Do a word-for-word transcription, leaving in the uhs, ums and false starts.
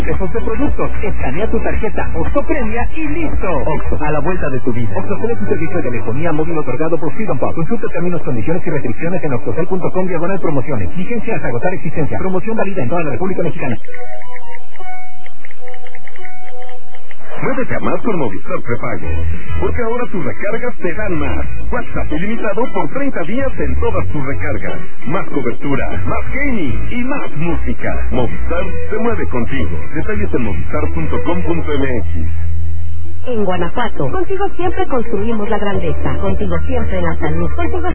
Pesos de productos, escanea tu tarjeta Oxxo Premia y listo. Oxxo, a la vuelta de tu vida. Oxxo tiene tu servicio de telefonía móvil otorgado por Freedom Pop. Consulta términos, condiciones y restricciones en oxxocel punto com diagonal promociones. Vigencia hasta agotar existencia. Promoción válida en toda la República Mexicana. Muévete a más con Movistar Prepago, porque ahora tus recargas te dan más. WhatsApp ilimitado por treinta días en todas tus recargas. Más cobertura, más gaming y más música. Movistar se mueve contigo. Detalles en movistar punto com punto m x. En Guanajuato, contigo siempre construimos la grandeza. Contigo siempre la salud. Contigo